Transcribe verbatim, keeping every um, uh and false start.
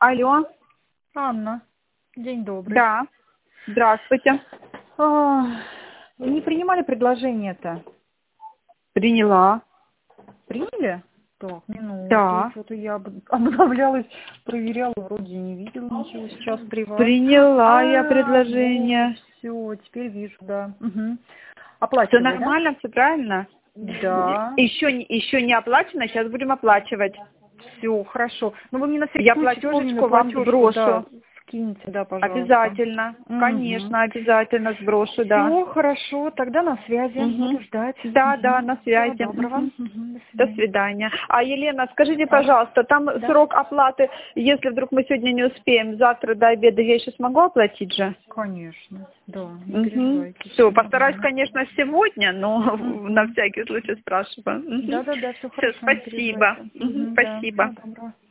Алло, Анна, день добрый. да, здравствуйте. А, Вы не принимали предложение-то? Приняла. Приняли? Так, минуту, Да, что-то я об- обновлялась, проверяла, вроде не видела ничего сейчас при вас. приняла я А, вот, предложение. все, теперь вижу, да. Угу. Все Оплачивали, да? нормально, все правильно? Да, Еще, не- еще не оплачено, сейчас будем оплачивать. все, хорошо. Ну, вы мне на всякий Я случай помню на платежечку вам платежку, да, сброшу. скиньте, да, пожалуйста. Обязательно, Угу. конечно, обязательно сброшу, да. Все, хорошо, тогда на связи, буду Мгм. ждать. Да, да, Угу. на Всего связи. доброго. Мгм. Мгм. До До свидания. свидания. А, Елена, скажите, Да, пожалуйста, там да, срок оплаты, если вдруг мы сегодня не успеем, завтра до обеда я еще смогу оплатить же? конечно, да, не Угу. переживайте, Все, все постараюсь, нормально. конечно, сегодня, но на Угу. всякий случай спрашиваю. Да, да, да, все Все, хорошо, не спасибо. переживайте. Мгм, Угу, да, всего спасибо. доброго.